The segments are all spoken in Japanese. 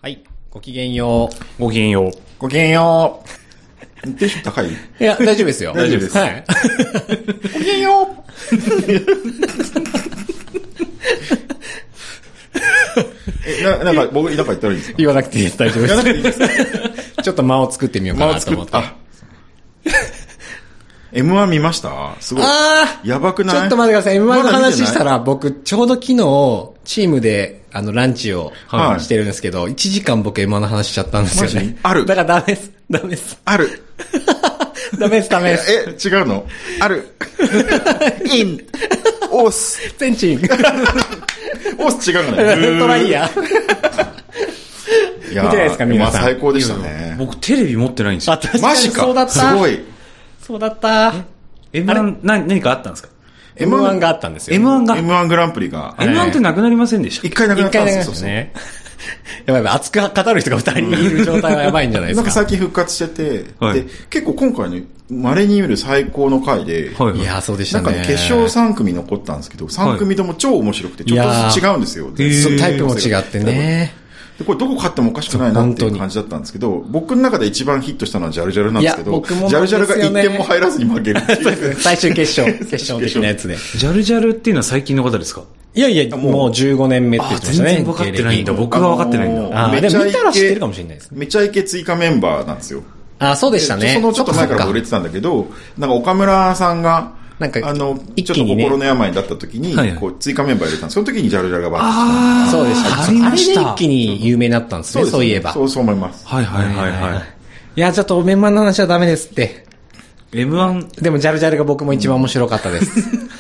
はい。ごきげんよう。 ごきげんよう。 ごきげんよう。テンション高い？ いや、大丈夫ですよ。 大丈夫です。 はい。 ごきげんよう。なんか、僕、なんか言ったらいいですか？ 言わなくていいです。大丈夫です。 言わなくていいです。 ちょっと間を作ってみようかなと思って。 M1 見ました？すごい。やばくない？ ちょっと待ってください。M1 の話したら、僕、ちょうど昨日、チームで、ランチをしてるんですけど、1時間僕 M1 の話しちゃったんですよね。 ある。 だからダメです。ダメです。 ある。 ダメです、ダメです。 違うの？ある。イン。オース。 ゼンチン。 オース違うのね。 トライヤー。 いや見てないですか、皆さん。 最高でしたね。 僕テレビ持ってないんですよ。 マジか。 そうだった。 すごい。 そうだった。 M1 何かあったんですか？ M1 があったんですよ。 M1 グランプリが。 M1 ってなくなりませんでした？ 一回なくなったんですよね。やばい、熱く語る人が2人いる状態はやばいんじゃないですか。 なんか最近復活してて、はい、で、結構今回ね、稀に見る最高の回で、 はい、いや、そうでしたね。 なんかね、決勝3組残ったんですけど、3組とも超面白くて、ちょっとずつ違うんですよ。 タイプも違ってね。 で、これどこ勝ってもおかしくないなっていう感じだったんですけど、僕の中で一番ヒットしたのはジャルジャルなんですけど、ジャルジャルが1点も入らずに負けるっていう。 最終決勝的なやつで。 ジャルジャルっていうのは最近の方ですか？ いやいや、もう15年目って言ってましたね。 全然分かってないんだ。僕が分かってないんだ。 でも見たら知ってるかもしれないですね。 めちゃイケ追加メンバーなんですよ。 そうでしたね。 そのちょっと前から売れてたんだけど、なんか岡村さんが、なんか、ちょっと心の病になった時に、こう、追加メンバー入れたんです。その時にジャルジャルがバッとそうでした。あれで一気に有名になったんですね、そういえば。 そう思います。 はいはいはいはい。 いや、ちょっとメンバーの話はダメですって。 M1。 でもジャルジャルが僕も一番面白かったです。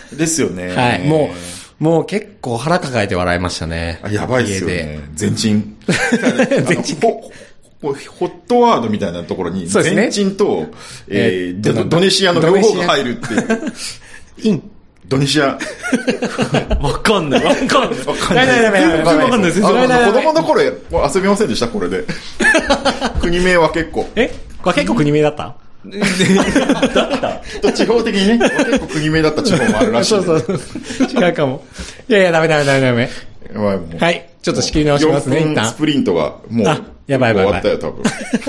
ですよね。 はい。もう結構腹抱えて笑いましたね。 やばいですよね。全鎮。全鎮。ホットワードみたいなところに、全鎮と、ドネシアの両方が入るっていう。 イン。 ドネシア。 わかんない。 ダメ。 全然わかんないです。 子供の頃遊びませんでしたこれで。国名は結構。 これ結構国名だっただった地方的にね、結構国名だった地方もあるらしい。 そう。違うかも。いや、ダメ。はい。ちょっと仕切り直しますね、一旦。 スプリントがもう、 やばい。 終わったよ、多分。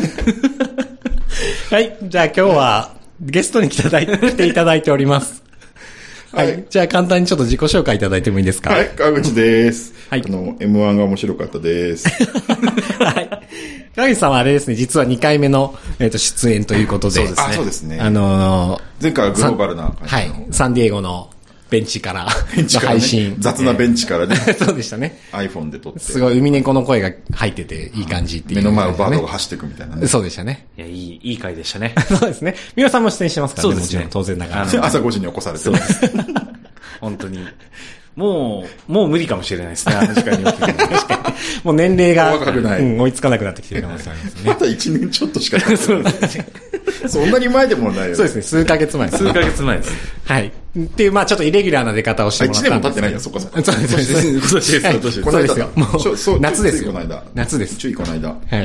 はい。じゃあ今日は、ゲストに来ていただいております。はい。じゃあ簡単にちょっと自己紹介いただいてもいいですか？ はい、川口です。 はい。 M1 が面白かったです。 はい。川口さんはあれですね、実は2回目の、出演ということで。 そうですね。 前回はグローバルな。 はい。サンディエゴのベンチからの配信。 雑なベンチからね。 そうでしたね。 iPhone で撮って。 すごい、海猫の声が入ってていい感じっていう。 目の前をバードが走っていくみたいなね。 そうでしたね。 いや、いい回でしたね。 そうですね。皆さんも出演してますからね。 そうですね。 もちろん当然ながら。 朝5時に起こされて。 そうです。本当に。もう無理かもしれないですね、あの時間に起きて。確かに。 もう年齢が、 追いつかなくなってきてる可能性ありますね。 まだ1年ちょっとしかない。そうですね。そんなに前でもないよね。 そうですね、数ヶ月前です。 数ヶ月前です。 はい。っていう、ちょっとイレギュラーな出方をしてもらったんです。 1年も経ってないよ、そこそこ。 そうです。 今年です。 そうですよ。もう、夏ですよ。 この間。 夏です。 注意この間。 はい。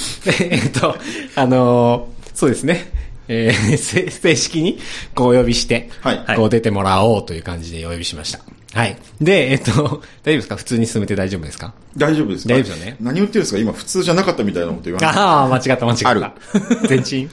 そうですね。正式にこうお呼びして、こう出てもらおうという感じでお呼びしました。はい。で、大丈夫ですか？普通に進めて大丈夫ですか？ 大丈夫ですか？ 大丈夫ですよね。 何言ってるんですか？今普通じゃなかったみたいなこと言わない。 間違った。ある。全鎮。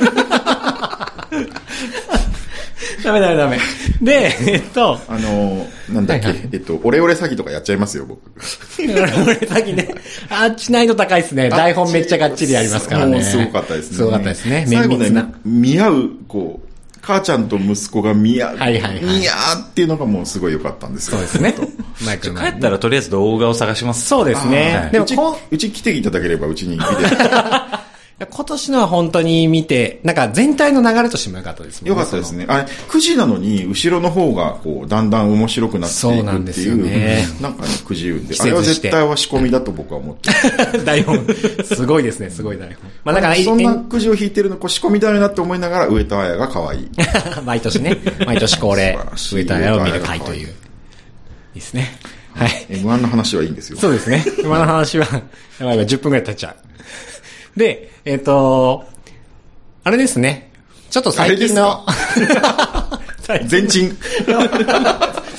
ダメ。で、 なんだっけ、オレオレ詐欺とかやっちゃいますよ、僕。 オレオレ詐欺ね。あっち難易度高いですね。台本めっちゃがっちりやりますからね。 すごかったですね。 すごかったですね。 最後ね、見合う、母ちゃんと息子が見合う。見合うっていうのがもうすごい良かったんですよ。 そうですね。 帰ったらとりあえず動画を探します。 そうですね。 でもうち来ていただければうちに見て。 今年のは本当に見て、なんか全体の流れとしても良かったですもんね。 良かったですね。あれ、9時なのに、後ろの方が、だんだん面白くなっていくっていう。そうなんですよね。なんかね、くじ運で。あれは絶対は仕込みだと僕は思ってる。 台本。すごいですね、すごい台本。だからそんなくじを引いてるの、仕込みだよなって思いながら、上戸彩が可愛い。 毎年ね、毎年恒例、上戸彩を見る回という。いいですね。はい。 M1 の話はいいんですよ。 そうですね。M1 の話は、やばい10分くらい経っちゃう。で、あれですね。ちょっと最近の、 全鎮。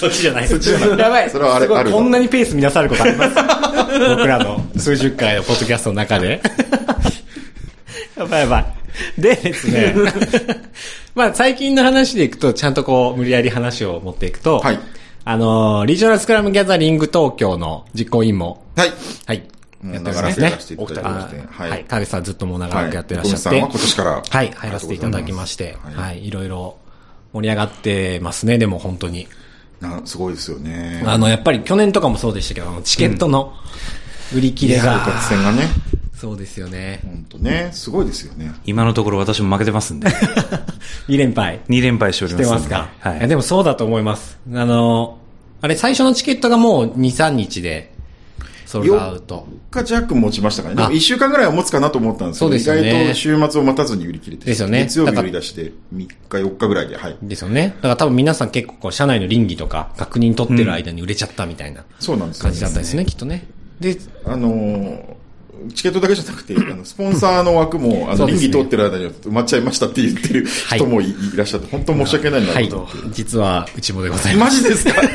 そっちじゃない。 そっちじゃない。やばい。 それはあれ、ある。 こんなにペース乱されることあります僕らの数十回のポッドキャストの中で。やばいやばい。でですね。まあ最近の話でいくと、ちゃんとこう、無理やり話を持っていくと、はい。リージョナルスクラムギャザリング東京の実行委員も、はい。はい。やってますね。お二人、はい。影さんずっともう長らくやってらっしゃって。 はい、今年から。 はい、入らせていただきまして、はい。いろいろ盛り上がってますね、でも本当に。 すごいですよね。 やっぱり去年とかもそうでしたけど、チケットの売り切れが。 合戦がね。 そうですよね。 本当ね、すごいですよね。 今のところ私も負けてますんで。 2連敗。 2連敗しております。 してますか。はい。でもそうだと思います。あれ最初のチケットがもう2、3日で、ソールドアウト。 4日弱持ちましたからね。でも1週間ぐらいは持つかなと思ったんですけど、意外と週末を待たずに売り切れて。 ですよね。 月曜日売り出して3日、4日ぐらいで、はい。 ですよね。だから多分皆さん結構こう、社内の倫理とか確認取ってる間に売れちゃったみたいな。そうなんですよ。感じだったんですね、きっとね。で、 チケットだけじゃなくて、スポンサーの枠も、倫理通ってる間に埋まっちゃいましたって言ってる人もいらっしゃって、本当申し訳ないなと思って。 はい。実は、うちもでございます。 マジですか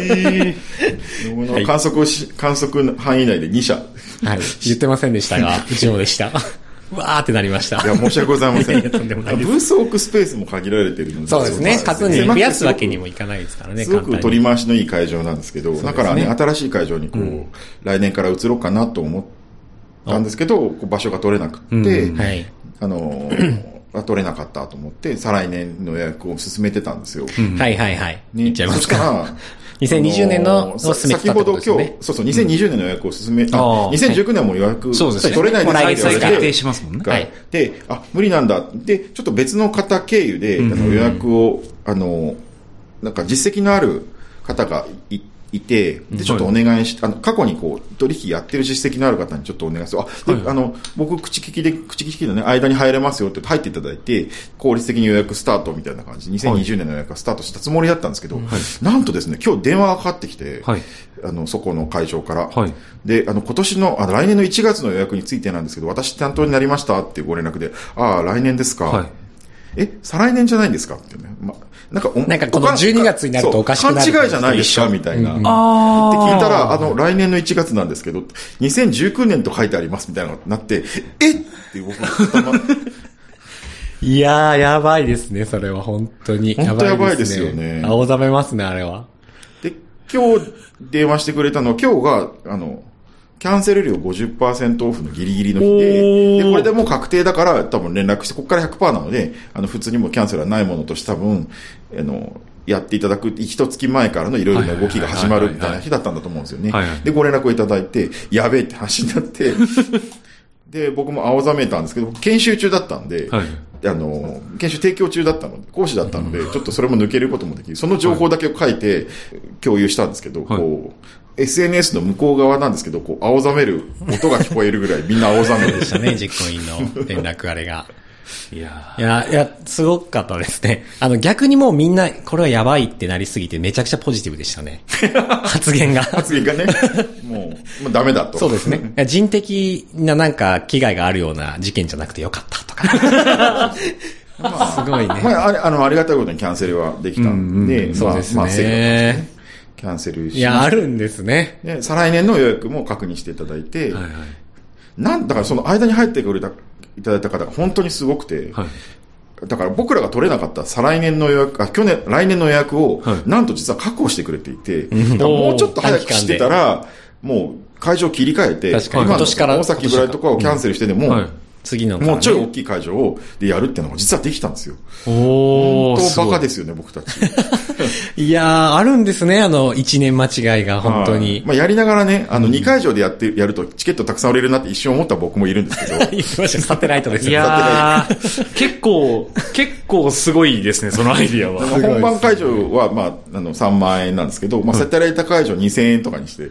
観測範囲内で2社。 はい。言ってませんでしたが、うちもでした。うわーってなりました。 いや、申し訳ございません。ブースを置くスペースも限られてるので。 そうですね。数に増やすわけにもいかないですからね。 すごく取り回しのいい会場なんですけど、だからね、新しい会場にこう、来年から移ろうかなと思ったんですけど、場所が取れなくって、はい。取れなかったと思って、再来年の予約を進めてたんですよ。 はいはいはい。 ね、そしたら、 2020年の先ほど今日、そう2020年の予約を進め、2019年も予約取れないですって決定しますもんね。 はい。で、無理なんだ。で、ちょっと別の方経由で、予約を、なんか実績のある方がいて、で、ちょっとお願いし、過去にこう、取引やってる実績のある方にちょっとお願いする。僕、口利きのね、間に入れますよって入っていただいて、効率的に予約スタートみたいな感じ、2020年の予約がスタートしたつもりだったんですけど、なんとですね、今日電話がかかってきて、そこの会場から。で、今年の、来年の1月の予約についてなんですけど、私担当になりましたっていうご連絡で、来年ですか。再来年じゃないんですかってね。なんかこの12月になるとおかしくなる。 勘違いじゃないですかみたいな。って聞いたら、来年の1月なんですけど、2019年と書いてありますみたいなのになって、って僕の頭。 いやー、やばいですね、それは本当に。 本当やばいですよね。 青ざめますね、あれは。 で、今日電話してくれたのは、今日が、キャンセル料 50% オフのギリギリの日で、これでもう確定だから多分連絡して、ここから 100% なので、普通にもキャンセルはないものとして多分、やっていただく、一月前からのいろいろな動きが始まるみたいな日だったんだと思うんですよね。で、ご連絡をいただいて、やべえって話になって、で、僕も青ざめたんですけど、研修中だったんで、研修提供中だったので、講師だったので、ちょっとそれも抜けることもできる。その情報だけを書いて共有したんですけど、こう、SNS の向こう側なんですけど、こう、青ざめる音が聞こえるぐらいみんな青ざめる。 でしたね、実行委員の連絡あれが。いや、すごかったですね。逆にもうみんな、これはやばいってなりすぎてめちゃくちゃポジティブでしたね。発言がね。 もうダメだと。 そうですね。人的ななんか危害があるような事件じゃなくてよかったとか。すごいね。 ありがたいことにキャンセルはできたんで、 そうですね。 キャンセルし。 いや、あるんですね。 で、再来年の予約も確認していただいて、だからその間に入ってくれた、いただいた方が本当にすごくて、だから僕らが取れなかった再来年の予約、来年の予約を、なんと実は確保してくれていて、もうちょっと早くしてたら、もう会場切り替えて、今の大崎ぐらいとかをキャンセルしてでも、 次の、 もうちょい大きい会場でやるっていうのが実はできたんですよ。本当バカですよね、僕たち。 いやー、あるんですね、1年間違いが、本当に。 やりながらね、2会場でやるとチケットたくさん売れるなって一瞬思った僕もいるんですけど。 言ってました、サテライトですよ。 いやー、結構すごいですね、そのアイディアは。 本番会場は、3万円なんですけど、サテライト会場2000円とかにして。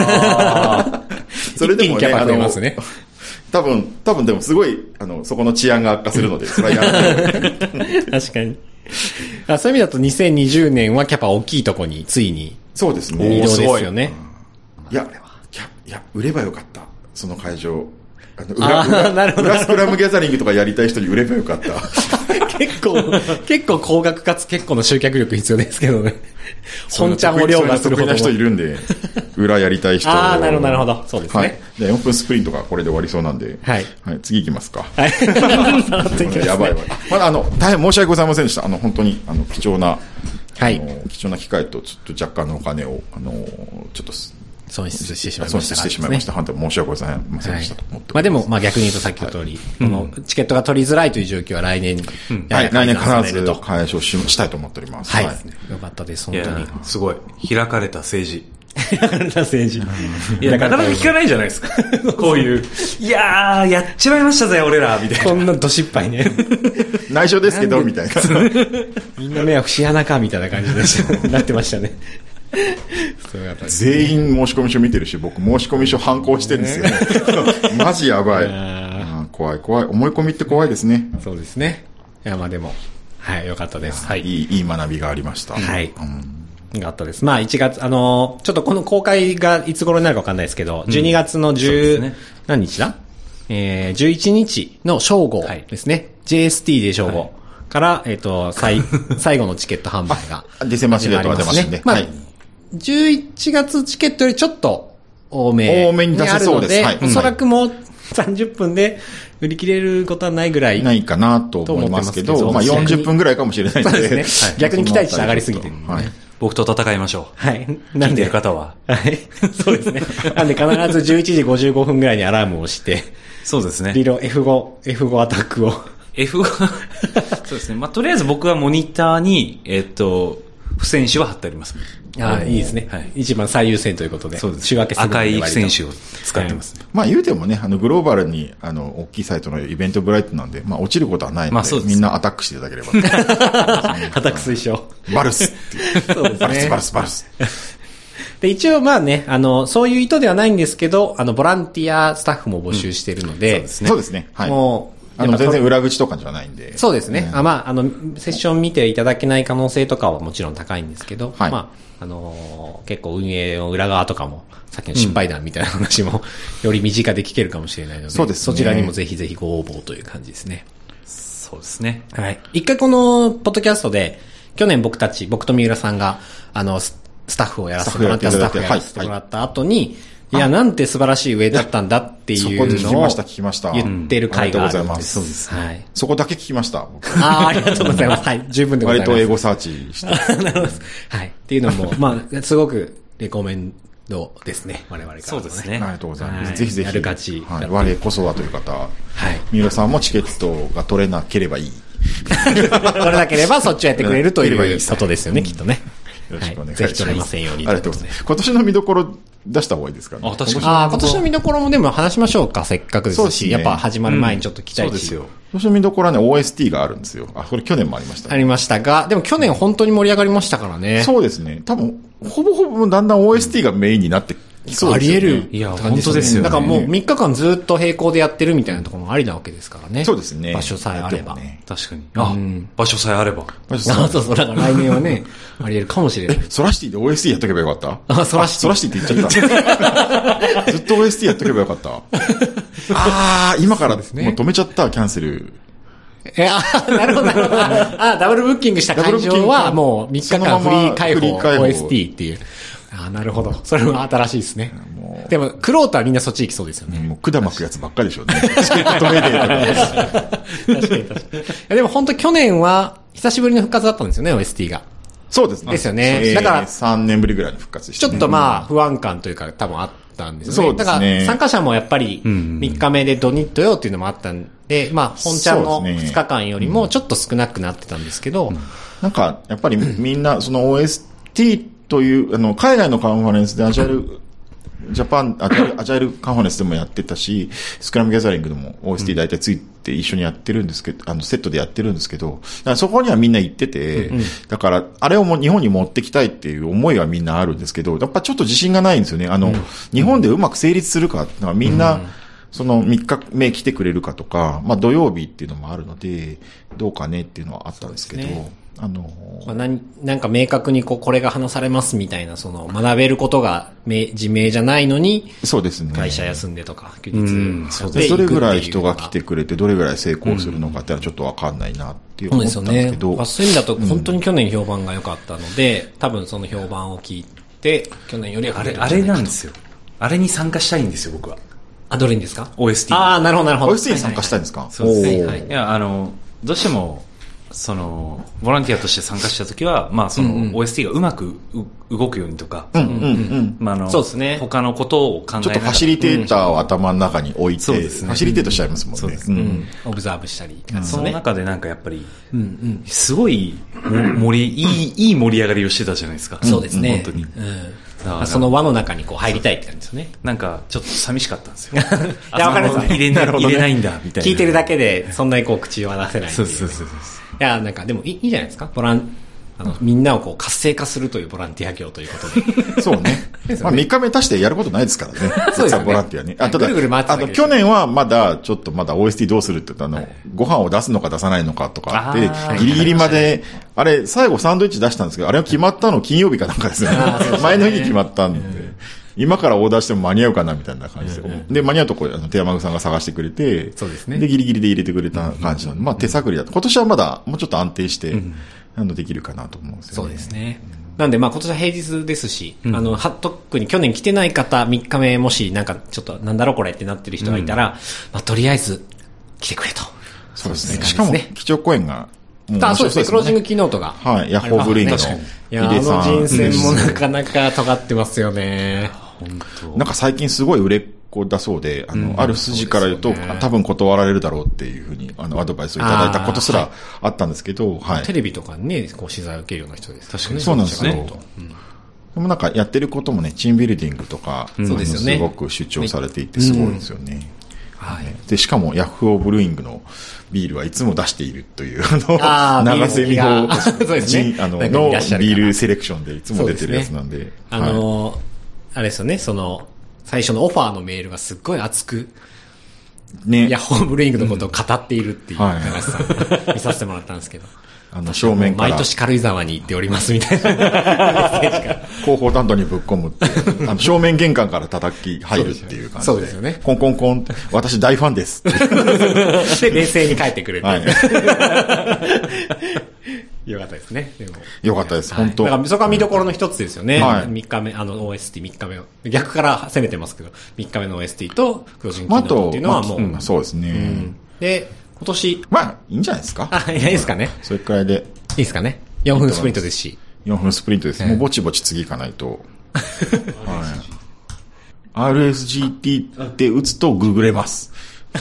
それでもね、多分でもすごい、そこの治安が悪化するので、それはやらない。 確かに。そういう意味だと2020年はキャパ大きいとこについに。 そうですね。 移動ですよね。 いや、売ればよかった。その会場。裏スクラムギャザリングとかやりたい人に売ればよかった。 結構高額かつ結構の集客力必要ですけどね。 本ちゃんを凌駕するほどの。 得意な人いるんで、裏やりたい人。 ああ、なるほど。そうですね。 はい。じゃあ4分スプリントがこれで終わりそうなんで。 はい。 はい、次行きますか。 はい。 やばい。まだ大変申し訳ございませんでした。本当に、貴重な、 はい。 貴重な機会と、ちょっと若干のお金を、ちょっと、 損失してしまいました。 損失してしまいました。本当に申し訳ございませんでした。 まあでも、まあ逆に言うとさっきの通り、このチケットが取りづらいという状況は来年、 はい、来年必ず解消したいと思っております。 はい。よかったです、本当に。 すごい。開かれた政治。 開かれた政治。 いや、なかなか聞かないじゃないですか。こういう、いやー、やっちまいましたぜ、俺ら、みたいな。 こんなど失敗ね。 内緒ですけど、みたいな。 みんな迷惑しやなか、みたいな感じでなってましたね。 全員申し込み書見てるし、僕申し込み書反抗してるんですよ。マジやばい。怖い。思い込みって怖いですね。 そうですね。いや、まあでも、はい、よかったです。はい。 いい学びがありました。 はい。よかったです。まあ1月、ちょっとこの公開がいつ頃になるかわかんないですけど、12月の何日だ11日の正午ですね。JST で正午から、最後のチケット販売が。 デセンバーチケットが出ますね。 まあ、11月チケットよりちょっと多めに出せそうです。はい。 おそらくもう30分で売り切れることはないぐらい。 ないかなと思いますけど、まあ40分ぐらいかもしれないので。 そうですね。逆に期待値上がりすぎてる。 はい。 僕と戦いましょう。 はい。 聞いてる方は。 はい。そうですね。なんで必ず11時55分ぐらいにアラームをして、 そうですね。 リロ F5 アタックを。 F5 そうですね。まあ、とりあえず僕はモニターに、付箋紙は貼ってあります。 ああ、いいですね。はい。一番最優先ということで。 そうです。 仕分けする赤い付箋紙を使ってます。 まあ言うてもね、グローバルに、大きいサイトのイベントブライトなんで、まあ落ちることはないので、まあそうです。みんなアタックしていただければ。 アタック推奨。 バルスっていう。そうですね。バルス。 で、一応まあね、そういう意図ではないんですけど、ボランティアスタッフも募集しているので、 そうですね。はい。もう、全然裏口とかじゃないんで。 そうですね。まあ、セッション見ていただけない可能性とかはもちろん高いんですけど、はい、まあ、結構運営の裏側とかも、さっきの失敗談みたいな話も、より身近で聞けるかもしれないので、そうですね。そちらにもぜひぜひご応募という感じですね。 そうですね。 はい。一回この、ポッドキャストで、去年僕と三浦さんが、スタッフをやらせてもらった後に、いや、なんて素晴らしい上だったんだっていうのを聞きました。 言ってる回があるんです。 そうです。はい。そこだけ聞きました。 ありがとうございます。はい。十分でございます。 割と英語サーチして。 なるほど。はい。っていうのも、まあ、すごくレコメンドですね。我々から、ね。 そうですね。 ありがとうございます。ぜひぜひ。 やる価値。 はい。我こそはという方。はい。三浦さんもチケットが取れなければいい。 取れなければそっちをやってくれるということですよね、きっとね。 よろしくお願いします。 ぜひ取れませんように。 ありがとうございます。今年の見どころ出した方がいいですかね。 あ、確かに。 今年の見どころもでも話しましょうか、せっかくですし。やっぱ始まる前にちょっと期待値。そうですよ。 今年の見どころはね、OST があるんですよ。これ去年もありました。 ありましたが、でも去年本当に盛り上がりましたからね。 そうですね。多分、ほぼだんだん OST がメインになってそうですね。あり得る。 いや、本当ですよね。 だからもう3日間ずっと並行でやってるみたいなところもありなわけですからね。 そうですね。 場所さえあれば。 確かに。場所さえあれば。 そう、だから来年はね、あり得るかもしれない。 ソラシティで OST やっとけばよかったソラシティって言っちゃった。ずっと OST やっとけばよかった。今からもう止めちゃった、キャンセル。 なるほど。ダブルブッキングした会場はもう3日間フリー開放 OST っていう。なるほど。それは新しいですね。でも、クローターみんなそっち行きそうですよね。 もう管巻くやつばっかりでしょうね。チケットメデーとか。 確かに。でも本当去年は久しぶりの復活だったんですよね、OST が。 そうですね。 ですよね。だから、 3年ぶりぐらいの復活でした。 ちょっとまあ、不安感というか多分あったんですよね。そうですね。だから参加者もやっぱり3日目で土日土曜っていうのもあったんで、まあ、本ちゃんの2日間よりもちょっと少なくなってたんですけど。 なんか、やっぱりみんな、その OST という、海外のカンファレンスでアジャイルカンファレンスでもやってたし、スクラムギャザリングでも OST 大体ついて一緒にやってるんですけど、セットでやってるんですけど、そこにはみんな行ってて、だから、あれをもう日本に持ってきたいっていう思いはみんなあるんですけど、やっぱちょっと自信がないんですよね。日本でうまく成立するか、みんな、その3日目来てくれるかとか、まあ土曜日っていうのもあるので、どうかねっていうのはあったんですけど、 まあ、なんか明確にこれが話されますみたいな、その学べることが自明じゃないのに、 そうですね。 会社休んでとか、休日でどれぐらい人が来てくれて、どれぐらい成功するのかってのはちょっとわかんないなっていう思ったんですけど。 まあ、そういう意味だと本当に去年評判が良かったので、多分その評判を聞いて、去年よりはあれなんですよ。あれに参加したいんですよ、僕は。 どれにですか？ OST。 ああ、なるほど、なるほど。 OST に参加したいんですか？ そうですね。いや、どうしても、ボランティアとして参加したときは、まあ、OST がうまく動くようにとか、まあ、 そうですね。 他のことを考えながら。 ちょっとファシリテーターを頭の中に置いて、ファシリテートしちゃいますもんね。そうですね。 オブザーブしたり。 その中でなんかやっぱり、すごい、いい盛り上がりをしてたじゃないですか。 そうですね。 本当に。 その輪の中に入りたいって感じですよね。 なんか、ちょっと寂しかったんですよ。 いや、わかります。 入れないんだ、みたいな。 聞いてるだけで、そんなに口を出せない。 そう。いや、なんか、でもいいじゃないですか。みんなを活性化するというボランティア業ということで。そうね。まあ3日目足してやることないですからね。 そうですね。 ボランティアね。ただ、 ぐるぐる回って去年はまだ OST どうするって言ったご飯を出すのか出さないのかとかって、ギリギリまで、あれ、最後サンドイッチ出したんですけど、あれは決まったの金曜日かなんかですね。前の日に決まったんで。今からオーダーしても間に合うかなみたいな感じで。で、間に合うと手山口さんが探してくれて、 そうですね。 で、ギリギリで入れてくれた感じなので、まあ手探りだと。今年はまだもうちょっと安定して、できるかなと思うんですよね。 そうですね。なんで、まあ今年は平日ですし、特に去年来てない方、3日目もしなんかちょっとなんだろうこれってなってる人がいたら、まあとりあえず来てくれと。 そうですね。しかも、基調講演が、 そうですね。クロージングキーノートが。 はい。ヤッホーブルーイングの。 いや、人選もなかなか尖ってますよね。 本当。 なんか最近すごい売れっ子だそうで、ある筋から言うと、多分断られるだろうっていうふうに、アドバイスをいただいたことすらあったんですけど、はい。 テレビとかにね、取材を受けるような人です。 確かに。そうなんですよ。でもなんかやってることもね、チームビルディングとか、 そうですよね。 すごく主張されていてすごいですよね。 はい。 で、しかもヤフオブルーイングのビールはいつも出しているという、長瀬美穂のビールセレクションでいつも出てるやつなんで。 あれですよね、最初のオファーのメールがすっごい熱く、 ね。 ヤッホーブルーイングのことを語っているっていう、長瀬さん見させてもらったんですけど。 正面から。 毎年軽井沢に行っておりますみたいな。 広報担当にぶっ込むっていう。正面玄関から叩き入るっていう感じで。 そうですよね。 コンコンコンって、私大ファンです。 で、冷静に帰ってくる。はい。よかったですね。 よかったです、本当。 だからそこは見どころの一つですよね。はい。3日目、OST3 日目を。逆から攻めてますけど、3日目の OST とクロージングキーノートっていうのはもう。 そうですね。 で、今年。 まあ、いいんじゃないですか。 いいですかね。 それくらいで。 いいですかね。4分スプリントですし。 4分スプリントです。もうぼちぼち次行かないと。はい。RSGT って打つとググれます。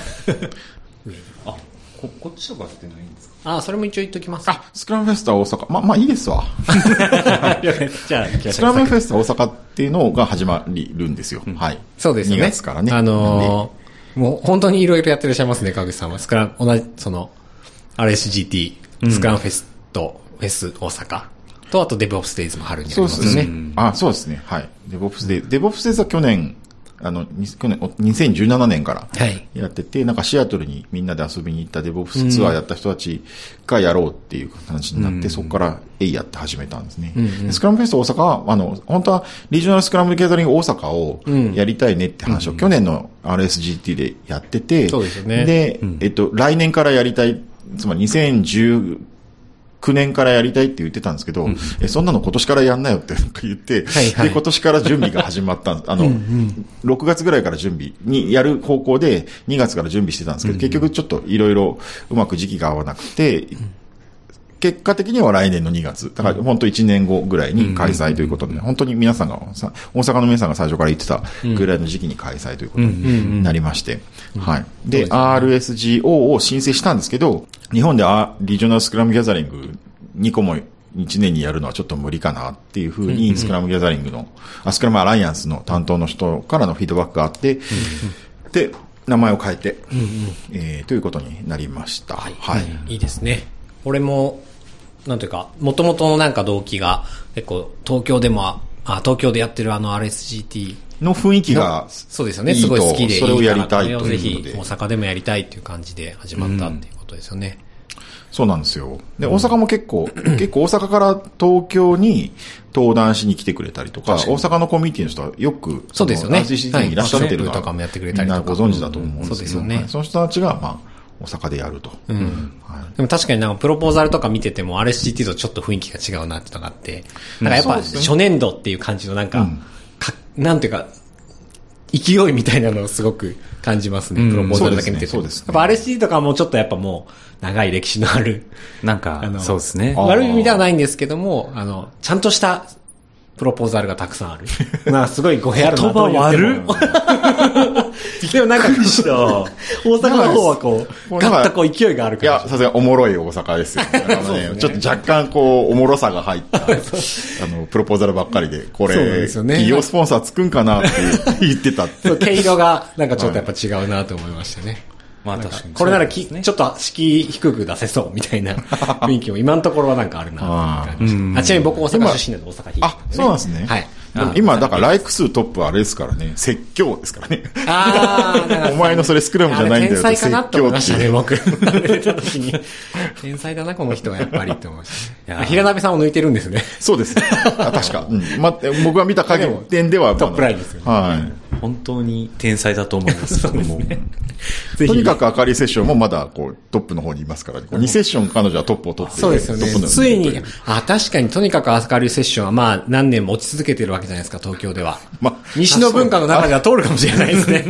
こっちとかってないんですか？ それも一応言っときます。 スクラムフェスタ大阪。まあいいですわ。 じゃあ、 スクラムフェスタ大阪っていうのが始まるんですよ。はい。 そうですね。 2月からね。 もう本当にいろいろやってらっしゃいますね、川口さんは。同じ、RSGT、スクラムフェスト、フェス大阪と、あと DevOps Days も春にありますよね。 そうですね。はい。DevOps Days は去年、2017年からやってて、なんかシアトルにみんなで遊びに行ったDevOpsツアーやった人たちがやろうっていう話になって、そこからやって始めたんですね。スクラムフェスト大阪は、本当はリージョナルスクラムギャザリング大阪をやりたいねって話を去年の RSGT でやってて、 そうですよね。 で、来年からやりたい、つまり2019年からやりたいって言ってたんですけど、そんなの今年からやんなよって言って、で、今年から準備が始まったんです。6月ぐらいから準備にやる方向で2月から準備してたんですけど、結局ちょっといろいろうまく時期が合わなくて、結果的には来年の2月。だから本当1年後ぐらいに開催ということで、本当に皆さんが、大阪の皆さんが最初から言ってたぐらいの時期に開催ということになりまして。はい。で、RSGO を申請したんですけど、日本でリージョナルスクラムギャザリング2個も1年にやるのはちょっと無理かなっていうふうに、スクラムギャザリングの、スクラムアライアンスの担当の人からのフィードバックがあって、で、名前を変えて、ということになりました。はい。 いいですね。俺も、なんていうか、元々のなんか動機が、結構、東京でやってるRSGT の雰囲気が、 そうですよね。すごい好きで、 それをやりたいということで。 ぜひ、大阪でもやりたいっていう感じで始まったっていうことですよね。 そうなんですよ。で、大阪も結構大阪から東京に登壇しに来てくれたりとか、大阪のコミュニティの人はよく、 そうですよね。 RCCT にいらっしゃってるのとかもやってくれたりとか。 みんなご存知だと思うんですけど、 そうですよね。 その人たちが、まあ、大阪でやると。 うん。でも確かになんかプロポーザルとか見てても RCT とちょっと雰囲気が違うなってのがあって、なんかやっぱ初年度っていう感じのなんか、なんていうか、勢いみたいなのをすごく感じますね。プロポーザルだけ見てて。 そうですね。 やっぱ RCT とかもちょっとやっぱもう長い歴史のある。 なんか、そうですね。 悪い意味ではないんですけども、ちゃんとしたプロポーザルがたくさんある。まあすごい語弊あるなと言っても。言葉悪でもなんか、大阪の方はこう、ガッとこう勢いがあるから。 いや、さすがおもろい大阪ですよ。ちょっと若干こう、おもろさが入った、プロポーザルばっかりで、これ、企業スポンサーつくんかなって言ってたって。 毛色がなんかちょっとやっぱ違うなと思いましたね。まあ確かに。これならちょっと敷居低く出せそうみたいな雰囲気も今のところはなんかあるなって感じ。ちなみに僕大阪出身なので大阪あ、そうなんですね。はい。今、だから、ライク数トップはあれですからね、説教ですからね。お前のそれスクラムじゃないんだよって説教って。天才かなって思いましたね、僕。出た時に。天才だな、この人はやっぱりって思いましたね。平鍋さんを抜いてるんですね。 そうです。確か。僕が見た限り点では。 トップラインですよね。 はい。 本当に天才だと思いますけども。 とにかく明るいセッションもまだこうトップの方にいますから、2セッション彼女はトップを取っている。 そうですよね。ついに、確かにとにかく明るいセッションはまあ何年も落ち続けてるわけじゃないですか、東京では。西の文化の中では通るかもしれないですね。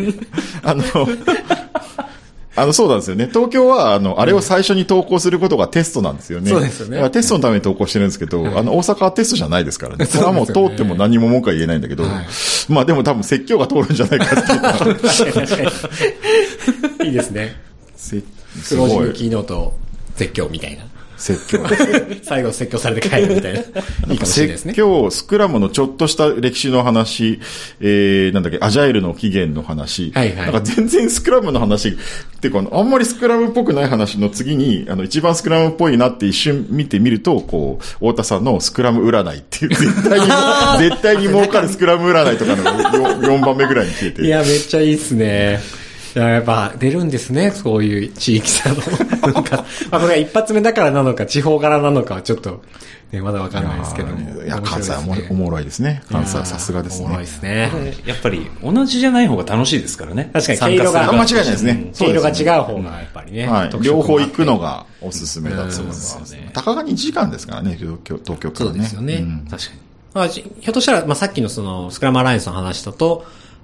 そうなんですよね。東京は、あれを最初に投稿することがテストなんですよね。 そうですよね。 テストのために投稿してるんですけど、大阪はテストじゃないですからね。それはもう通っても何も文句は言えないんだけど、まあでも多分説教が通るんじゃないかっていうのは。確かに。いいですね。クロージングキーノート説教みたいな。 説教。 最後説教されて帰るみたいな。いいかもしれないですね。 説教、スクラムのちょっとした歴史の話、なんだっけ、アジャイルの起源の話。はいはい。なんか全然スクラムの話、っていうか、あんまりスクラムっぽくない話の次に、一番スクラムっぽいなって一瞬見てみると、こう、太田さんのスクラム占いっていう、絶対に儲かるスクラム占いとかの4番目ぐらいに消えて。 いや、めっちゃいいっすね。やっぱ出るんですね、そういう地域差の。なんか、これが一発目だからなのか、地方柄なのかはちょっと、ね、まだわかんないですけども。 いや、関西はおもろいですね。関西はさすがですね。 おもろいですね。 やっぱり同じじゃない方が楽しいですからね。 確かに、毛色が。 間違いないですね。 毛色が違う方がやっぱりね。 はい。両方行くのがおすすめだと思いますね。たかが2時間ですからね、東京からね。 そうですよね。 確かに。 ひょっとしたら、さっきのその、スクラムアライアンスの話だと、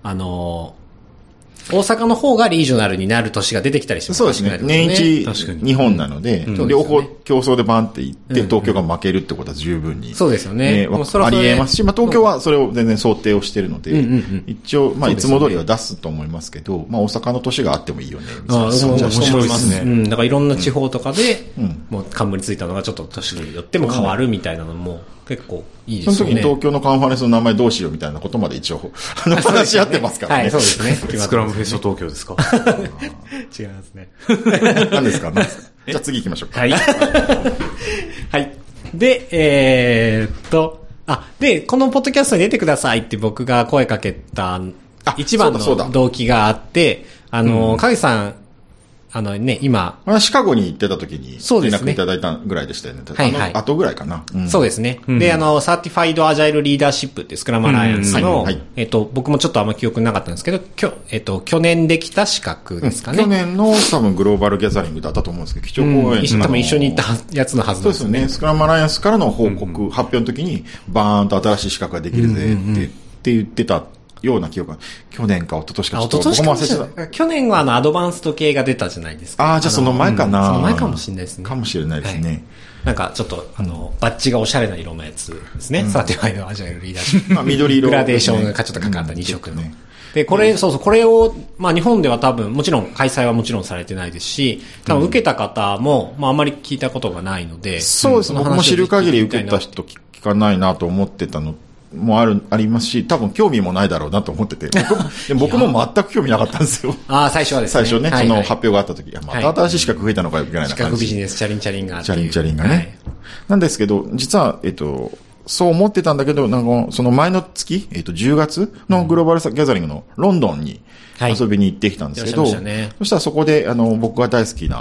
大阪の方がリージョナルになる年が出てきたりしてもそうですね。年一日本なので、両方競争でバンっていって、東京が負けるってことは十分に。 そうですよね。 ありえますし、東京はそれを全然想定をしているので、一応、いつも通りは出すと思いますけど、大阪の年があってもいいよね。 面白いですね。だからいろんな地方とかで、もう冠ついたのがちょっと年によっても変わるみたいなのも結構いいですね。 その時に東京のカンファレンスの名前どうしようみたいなことまで一応、話し合ってますからね。 はい、そうですね。 スクラムフェスト東京ですか？ 違いますね。 何ですか？じゃあ次行きましょうか。 はい。はい。で、で、このポッドキャストに出てくださいって僕が声かけた一番の動機があって、影さん、今。 シカゴに行ってた時に、連絡いただいたぐらいでしたよね。はいはい。後ぐらいかな。 そうですね。で、サーティファイドアジャイルリーダーシップってスクラムアライアンスの、僕もちょっとあんま記憶なかったんですけど、去年できた資格ですかね。 去年の多分グローバルギャザリングだったと思うんですけど、基調講演多分一緒に行ったやつのはずなんですよね。 そうですよね。スクラムアライアンスからの報告、発表の時に、バーンと新しい資格ができるぜって言ってた。ような記憶が、去年か一昨年かちょっと僕も忘れてた。 去年はアドバンスト系が出たじゃないですか。 じゃあその前かな。 その前かもしれないですね。 かもしれないですね。 なんかちょっと、バッジがおしゃれな色のやつですね。サーティファイドアジャイルリーダーシップ。 緑色。 グラデーションがちょっとかかった2色の。で、これを、日本では多分、もちろん開催はもちろんされてないですし、多分受けた方も、あんまり聞いたことがないので。 そうですね。僕も知る限り受けた人聞かないなと思ってたのもありますし、多分興味もないだろうなと思ってて。僕も全く興味なかったんですよ。 最初はですね。 最初ね、その発表があった時、また新しい資格増えたのかよ、みたいな感じ。 資格ビジネス、チャリンチャリンが。 チャリンチャリンがね。なんですけど、実は、そう思ってたんだけど、その前の月、10月のグローバルギャザリングのロンドンに遊びに行ってきたんですけど、そしたらそこで、僕が大好きな、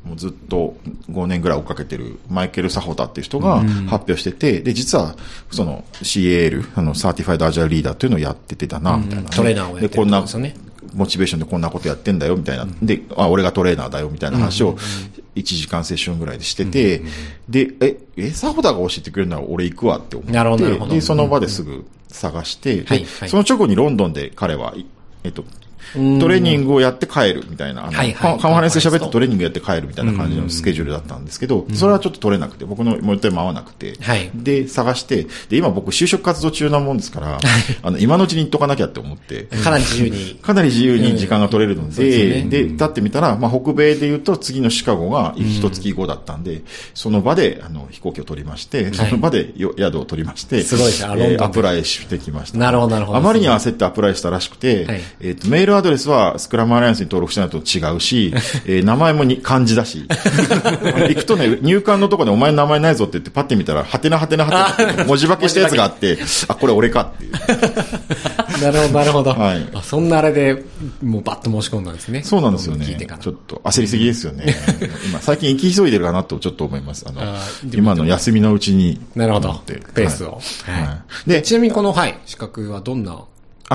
もうずっと5年ぐらい追っかけてるマイケル・サホタっていう人が発表してて、で、実は、その CAL、サーティファイド・アジャイル・リーダーっていうのをやってたな、みたいな。 トレーナーをやってるんですよね。 モチベーションでこんなことやってんだよ、みたいな。で、俺がトレーナーだよ、みたいな話を1時間セッションぐらいでしてて、で、サホタが教えてくれるなら俺行くわって思って、 なるほどなるほど。 で、その場ですぐ探して、で、その直後にロンドンで彼は、トレーニングをやって帰るみたいな、カンファレンスで喋ってトレーニングやって帰るみたいな感じのスケジュールだったんですけど、それはちょっと取れなくて、僕の予定も合わなくて、で、探して、で、今僕就職活動中なもんですから、今のうちに行っとかなきゃって思って、 かなり自由に時間が取れるので、で、立ってみたら、まあ、北米で言うと次のシカゴが一月後だったんで、その場で、飛行機を取りまして、その場で宿を取りまして、 すごいですね、 アプライしてきました。 なるほど、なるほど。 あまりに焦ってアプライしたらしくて、メールアドレスはスクラムアライアンスに登録しないと違うし、名前も漢字だし、行くとね、入管のとこでお前の名前ないぞって言ってパッて見たら、はてなはてなはてな、文字化けしたやつがあって、あ、これ俺かっていう。 なるほど、なるほど。はい。そんなあれで、もうバッと申し込んだんですね。 そうなんですよね。ちょっと焦りすぎですよね。今、最近行き急いでるかなとちょっと思います。今の休みのうちに。 なるほど。ペースを。はい。で、ちなみにこの、資格はどんな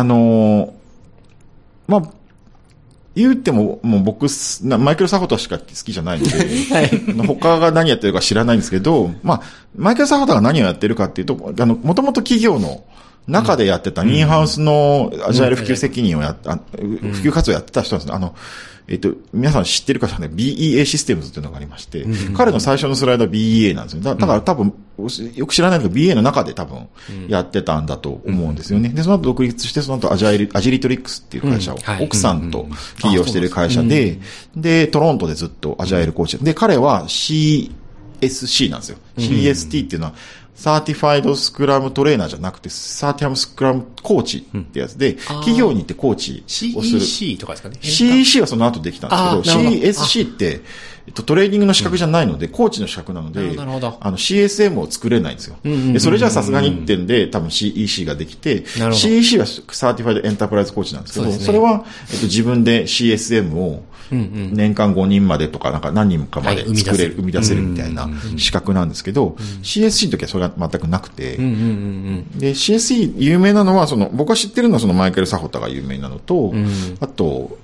まあ、言っても、もう僕、マイケル・サホタしか好きじゃないので、他が何やってるか知らないんですけど、まあ、マイケル・サホタが何をやってるかっていうと、もともと企業の中でやってたインハウスのアジャイル普及責任を普及活動やってた人なんですね。皆さん知ってるかしらね、BEA システムズっていうのがありまして、彼の最初のスライドは BEA なんですよ。だから多分、よく知らないけど BEA の中で多分やってたんだと思うんですよね。で、その後独立して、その後アジリトリックスっていう会社を、奥さんと起業してる会社で、で、トロントでずっとアジャイルコーチで、彼は CSC なんですよ。CST っていうのは、サーティファイドスクラムトレーナーじゃなくて、サーティファムスクラムコーチってやつで、企業に行ってコーチをする。 CEC とかですかね。 CEC はその後できたんですけど、CSC って、トレーニングの資格じゃないので、コーチの資格なので、CSM を作れないんですよ。でそれじゃあさすがに1点で、多分 CEC ができて、CEC はサーティファイドエンタープライズコーチなんですけど、それは、自分で CSM を年間5人までとか、なんか何人かまで生み出せるみたいな資格なんですけど、CSC の時はそれが全くなくて、で、CSC 有名なのは、僕が知ってるのはそのマイケル・サホタが有名なのと、あと、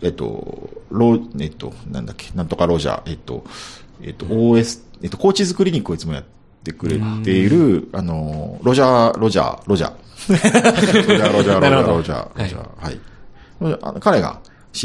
なんだっけ、なんとかロジャー、OS、コーチズクリニックをいつもやってくれている、ロジャー。はい。彼が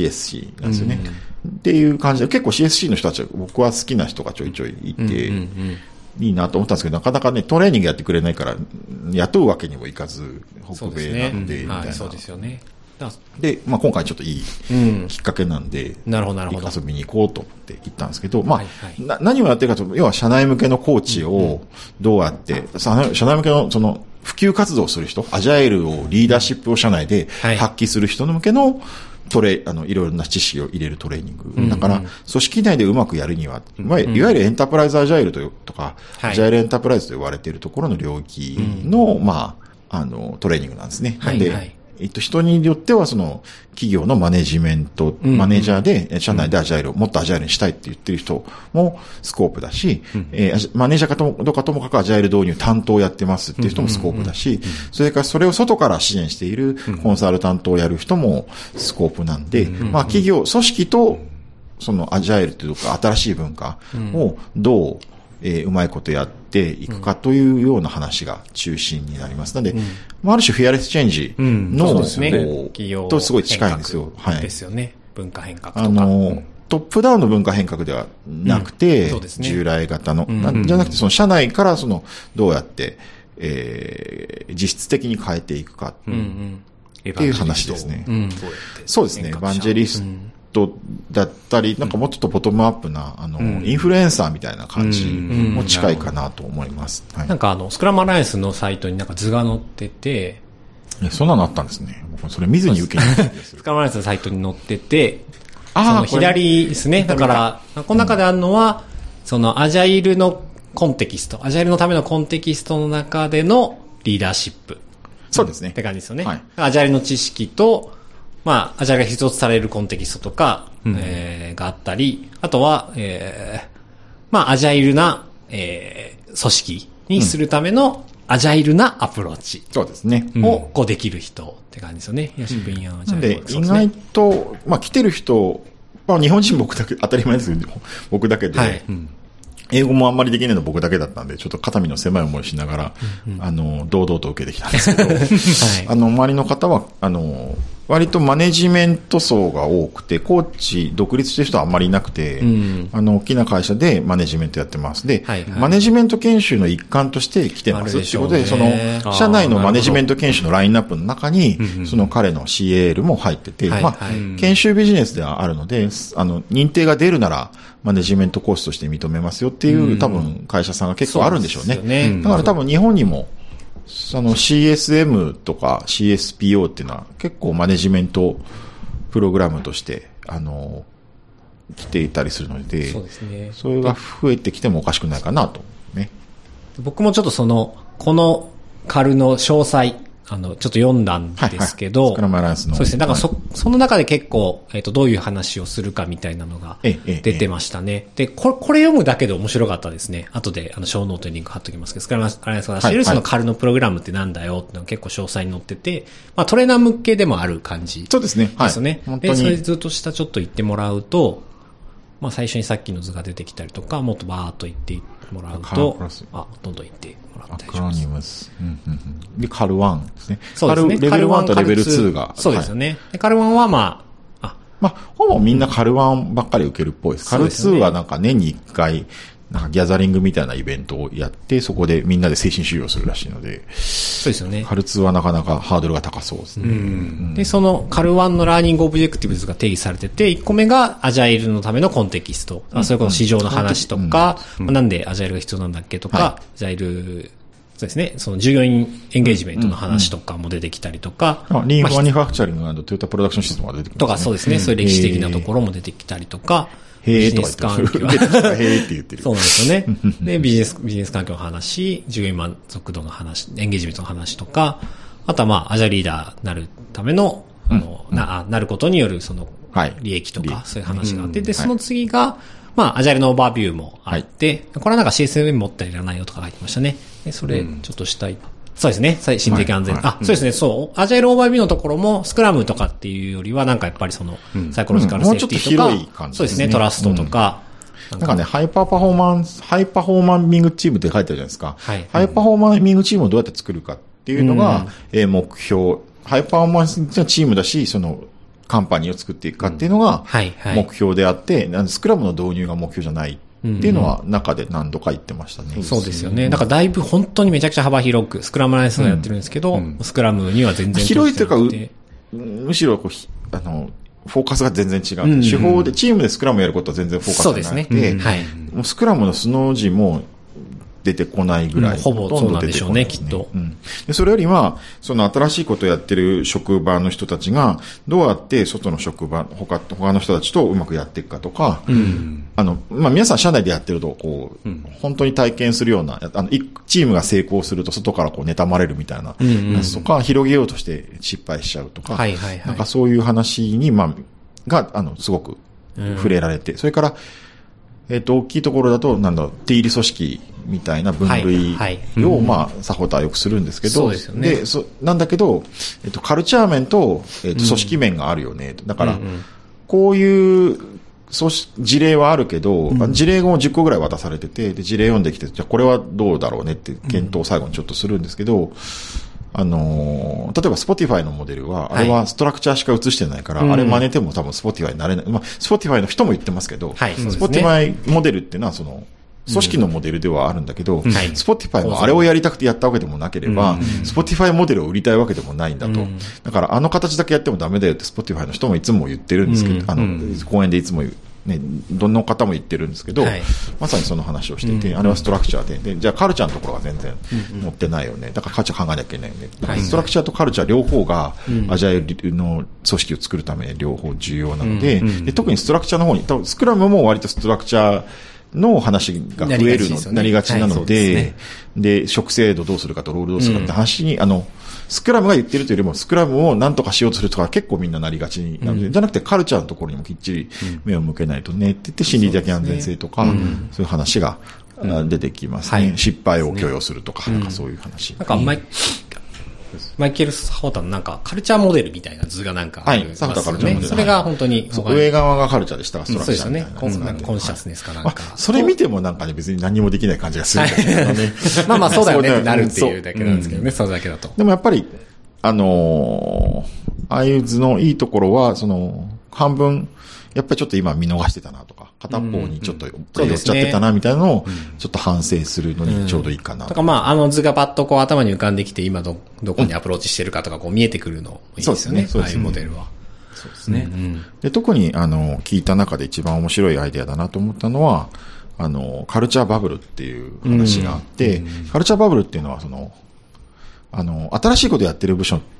CSC なんですよね。っていう感じで、結構 CSC の人たちは僕は好きな人がちょいちょいいて、いいなと思ったんですけど、なかなかね、トレーニングやってくれないから、雇うわけにもいかず、北米なんで、みたいな。 そうですよね。 で、まあ今回ちょっといいきっかけなんで、 なるほど、なるほど。 遊びに行こうと思って行ったんですけど、まあ、何をやってるかというと、要は社内向けのコーチをどうやって、社内向けのその普及活動をする人、アジャイルを、リーダーシップを社内で発揮する人の向けのいろいろな知識を入れるトレーニング。だから、組織内でうまくやるには、いわゆるエンタープライズアジャイルとか、アジャイルエンタープライズと言われているところの領域の、まあ、トレーニングなんですね。で、人によっては企業のマネジメント、マネージャーで、社内でアジャイルをもっとアジャイルにしたいって言ってる人もスコープだし、マネージャーかどうかともかくアジャイル導入担当をやってますっていう人もスコープだし、それからそれを外から支援しているコンサルタントをやる人もスコープなんで、まあ企業、組織とアジャイルというか新しい文化をどううまいことやっていくかというような話が中心になります。なので、ある種フェアレスチェンジの、 企業とすごい近いんですよ。 はい。ですよね。文化変革とか。 トップダウンの文化変革ではなくて、従来型の、じゃなくて社内からどうやって、実質的に変えていくかっていう話ですね。そうですね。エヴァンジェリストだったり、なんかもうちょっとボトムアップな、インフルエンサーみたいな感じも近いかなと思います。 なんかスクラムアライアンスのサイトになんか図が載ってて、 そんなのあったんですね。それ見ずに受けに行ったんですスクラムアライアンスのサイトに載ってて、左ですね。だから、この中であるのは、アジャイルのコンテキスト、アジャイルのためのコンテキストの中でのリーダーシップ。 そうですね。 って感じですよね。アジャイルの知識と、 まあ、アジャイルが必要とされるコンテキストとか、があったり、あとは、まあ、アジャイルな、組織にするための、アジャイルなアプローチ。 そうですね。 を、こうできる人って感じですよね。分野のアジャイル。 で、意外と、まあ、来てる人、まあ、日本人僕だけ、当たり前ですけど、僕だけで、英語もあんまりできないの僕だけだったんで、ちょっと肩身の狭い思いしながら、堂々と受けてきたんですけど、周りの方は、割とマネジメント層が多くて、コーチ、独立してる人はあんまりいなくて、大きな会社でマネジメントやってます。で、マネジメント研修の一環として来てます。ということで、社内のマネジメント研修のラインナップの中に、その彼の CAL も入ってて、まあ、研修ビジネスではあるので、認定が出るなら、マネジメントコースとして認めますよっていう、多分会社さんが結構あるんでしょうね。だから多分日本にも、CSM とか CSPO っていうのは結構マネジメントプログラムとして、来ていたりするので、そうですね。それが増えてきてもおかしくないかなと、ね。 僕もちょっとこのカルの詳細、ちょっと読んだんですけど、 スクラムアライアンスの。 そうですね。だからその中で結構、どういう話をするかみたいなのが出てましたね。で、これ読むだけで面白かったですね。後で、ショーノートにリンク貼っときますけど、スクラムアライアンスが出しているそのカルのプログラムってなんだよっていうのが結構詳細に載ってて、まあトレーナー向けでもある感じ。 そうですね。 ですね。で、それずっと下ちょっと言ってもらうと、まあ最初にさっきの図が出てきたりとか、もっとバーっと言ってもらうと、どんどん言ってもらって大丈夫です。アクロニムス。 で、カル1ですね。 そうですね。 レベル1とレベル2が。 そうですよね。でカル1はまあ、ほぼみんなカル1ばっかり受けるっぽいです。カル2はなんか年に1回、なんかギャザリングみたいなイベントをやって、そこでみんなで精神修行するらしいので、 そうですよね。 カル2はなかなかハードルが高そうですね。 で、そのカル1のラーニングオブジェクティブズが定義されてて、1個目がアジャイルのためのコンテキスト。それこそ市場の話とか、なんでアジャイルが必要なんだっけとか、アジャイル、そうですね。その従業員エンゲージメントの話とかも出てきたりとか。 リーンマニファクチャリング&トヨタプロダクションシステムが出てきますね。 とか、そうですね。そういう歴史的なところも出てきたりとか。 へーとか言ってる。へーって言ってる。 そうなんですよね。で、ビジネス環境の話、従業員満足度の話、エンゲージメントの話とか、あとはまあ、アジャイルリーダーになるための、なることによるその、利益とか、そういう話があって、で、その次が、まあ、アジャイルのオーバービューもあって、これはなんか CSM 持ったりいらないよとか書いてましたね。で、それ、ちょっとしたい。そうですね。心的安全。そうですね。そう。アジャイルオーバービューのところも、スクラムとかっていうよりは、なんかやっぱりその、サイコロジカルセーフティとか、 もうちょっと広い感じそうですね。トラストとか。 なんかね、ハイパフォーマンミングチームって書いてあるじゃないですか。ハイパフォーマンミングチームをどうやって作るかっていうのが、目標。ハイパフォーマンスのチームだし、その、カンパニーを作っていくかっていうのが、目標であって、スクラムの導入が目標じゃない。っていうのは中で何度か言ってましたね。 そうですよね。だからだいぶ本当にめちゃくちゃ幅広く、スクラムアライアンスがやってるんですけど、スクラムには全然広いというか、むしろフォーカスが全然違う。手法で、チームでスクラムやることは全然フォーカスがなくて、そうですね。もうスクラムのスノー字も出てこないぐらい。 ほぼそうなんでしょうね、きっと。 でそれよりは、その新しいことをやってる職場の人たちが、どうやって外の職場、他の人たちとうまくやっていくかとか、皆さん社内でやってると、こう、本当に体験するような、チームが成功すると外からこう妬まれるみたいなやつとか、広げようとして失敗しちゃうとか、なんかそういう話に、すごく触れられて、それから、大きいところだと、定理組織みたいな分類を、サポーターはよくするんですけど、 そうですよね。 なんだけど、カルチャー面と、組織面があるよね。だから、こういう事例はあるけど、事例も10個ぐらい渡されてて、で事例読んできて、じゃあこれはどうだろうねって検討を最後にちょっとするんですけど、例えば Spotify のモデルは、あれはストラクチャーしか映してないから、あれ真似ても多分 Spotify になれない。Spotify の人も言ってますけど、Spotify モデルっていうのはその、組織のモデルではあるんだけど、Spotify もあれをやりたくてやったわけでもなければ、Spotify モデルを売りたいわけでもないんだと。だからあの形だけやってもダメだよって Spotify の人もいつも言ってるんですけど、講演でいつも言う。ね、どの方も言ってるんですけど、まさにその話をしていて、あれはストラクチャーで、じゃあカルチャーのところは全然持ってないよね。だからカルチャー考えなきゃいけないよね。だからストラクチャーとカルチャー両方がアジャイルの組織を作るために両方重要なので、特にストラクチャーの方に、スクラムも割とストラクチャーの話が増えるの、なりがちなので、で、職制度どうするかとロールどうするかって話に、 スクラムが言ってるというよりも、スクラムを何とかしようとするとか結構みんななりがちなので、じゃなくてカルチャーのところにもきっちり目を向けないとねって言って、心理的安全性とか、そういう話が出てきますね。失敗を許容するとか、なんかそういう話。 なんかマイケル・サホタのなんかカルチャーモデルみたいな図がなんかある、 サホタカルチャーモデル。 それが本当に。 上側がカルチャーでしたが、 そうですよね。コンシャスネスかなんか。 それ見てもなんかね、別に何もできない感じがするんだけどね。 まあまあそうだよねってなるっていうだけなんですけどね、それだけだと。 でもやっぱり、ああいう図のいいところは、半分、やっぱりちょっと今見逃してたなとか、片方にちょっと寄っちゃってたなみたいなのを、ちょっと反省するのにちょうどいいかな。 とかまあ、図がパッとこう頭に浮かんできて、今どこにアプローチしてるかとかこう見えてくるのいいですよね。ああいうモデルは。 そうですね。 で、特に聞いた中で一番面白いアイデアだなと思ったのは、カルチャーバブルっていう話があって、カルチャーバブルっていうのは新しいことやってる部署って、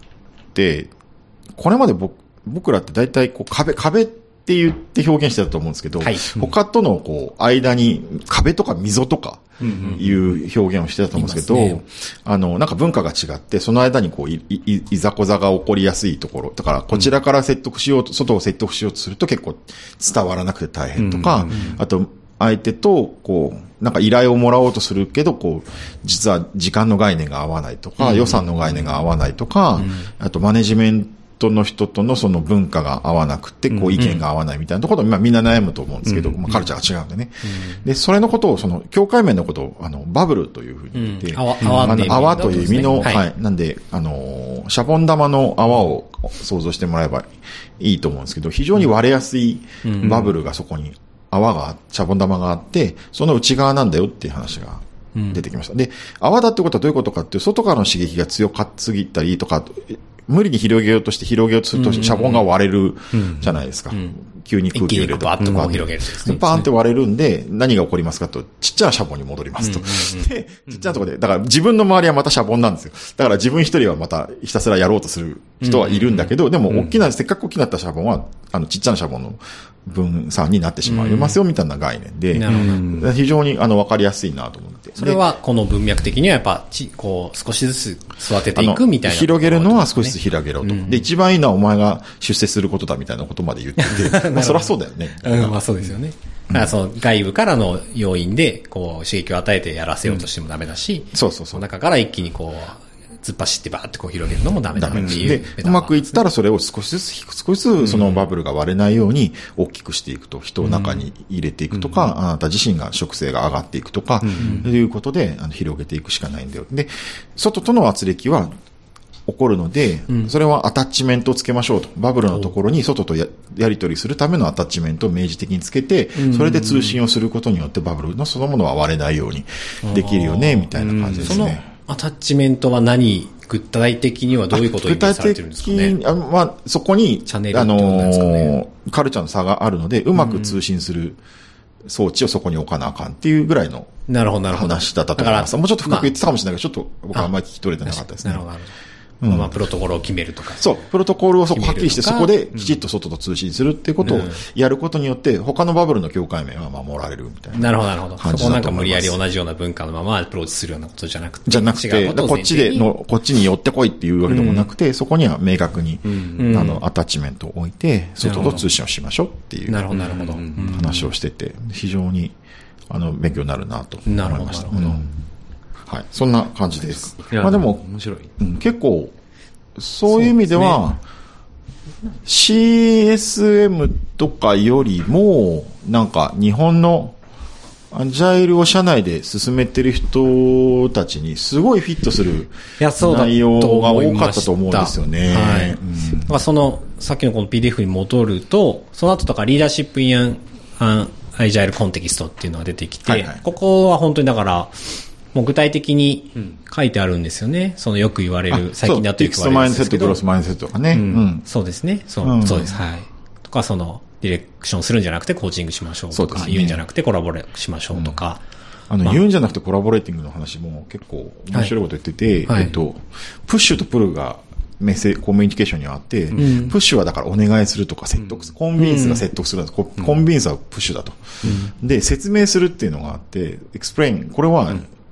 これまで僕らって大体こう壁って言って表現してたと思うんですけど、他とのこう間に壁とか溝とかいう表現をしてたと思うんですけど、なんか文化が違って、その間にこういざこざが起こりやすいところ、だからこちらから外を説得しようとすると結構伝わらなくて大変とか、あと相手とこうなんか依頼をもらおうとするけど、こう実は時間の概念が合わないとか、予算の概念が合わないとか、あとマネジメントの人とのその文化が合わなくて、こう意見が合わないみたいなところで、みんな悩むと思うんですけど、カルチャーが違うんでね。で、それのことを、境界面のことを、バブルというふうに言って、泡という意味の、はい。なんで、シャボン玉の泡を想像してもらえばいいと思うんですけど、非常に割れやすいバブルがそこに、シャボン玉があって、その内側なんだよっていう話が出てきました。で、泡だってことはどういうことかっていう、外からの刺激が強かすぎたりとか、無理に広げようとすると、シャボンが割れるじゃないですか。急に空気を入れると。 バーッとこう広げるですね。 パーンって割れるんで、何が起こりますかと、ちっちゃなシャボンに戻りますと。で、ちっちゃなところで、だから自分の周りはまたシャボンなんですよ。だから自分一人はまたひたすらやろうとする人はいるんだけど、でもせっかく大きなったシャボンは、ちっちゃなシャボンの分散になってしまいますよ、みたいな概念で、非常にわかりやすいなと思って。 それはこの文脈的にはやっぱ、こう、少しずつ育てていくみたいな。 広げるのは少しずつ広げろと。で、一番いいのはお前が出世することだみたいなことまで言ってて、まあそりゃそうだよね。 まあそうですよね。だからその外部からの要因で、こう、刺激を与えてやらせようとしてもダメだし、 そう。 中から一気にこう、突っ走ってバーってこう広げるのもダメだっていう。 で、うまくいったらそれを少しずつそのバブルが割れないように大きくしていくと、人を中に入れていくとか、あなた自身が食性が上がっていくとか、ということで広げていくしかないんだよ。で、外との圧力は起こるので、それはアタッチメントをつけましょうと。バブルのところに外とやり取りするためのアタッチメントを明示的につけて、それで通信をすることによってバブルのそのものは割れないようにできるよね、みたいな感じですね。 アタッチメントは具体的にはどういうことを意味されてるんですかね。 具体的に、まあ、そこに、 チャンネルってことなんですかね。 カルチャーの差があるので、うまく通信する装置をそこに置かなあかんっていうぐらいの話だったと思います。もうちょっと深く言ってたかもしれないけど、ちょっと僕はあんまり聞き取れてなかったですね。 なるほど。まあ、プロトコルを決めるとか。 そう、プロトコルをそこはっきりして、そこできちっと外と通信するっていうことをやることによって、他のバブルの境界面は守られるみたいな。 なるほど。そこなんか無理やり同じような文化のままアプローチするようなことじゃなくて。 こっちに寄ってこいっていうわけでもなくて、そこには明確に、アタッチメントを置いて、外と通信をしましょうっていう話をしてて、非常に、勉強になるなと思いました。はい。そんな感じです。まあでも、 面白い。 結構、そういう意味では、CSM とかよりも、なんか日本のアジャイルを社内で進めてる人たちにすごいフィットする内容が多かったと思うんですよね。 はい。だからさっきのこの PDF に戻ると、その後とかリーダーシップインアジャイルコンテキストっていうのが出てきて、ここは本当にだから、もう具体的に書いてあるんですよね。そのよく言われる、最近だとよく言われるんですけど。 テキストマインセット、クロスマインセットとかね。 そうですね。そうです。はい。とか、ディレクションするんじゃなくてコーチングしましょうとか、言うんじゃなくてコラボレしましょうとか。 言うんじゃなくてコラボレーティングの話も結構面白いこと言ってて、プッシュとプルがコミュニケーションにはあって、プッシュはだからお願いするとか説得する。コンビンスが説得するんです。コンビンスはプッシュだと。で、説明するっていうのがあって、explain、これは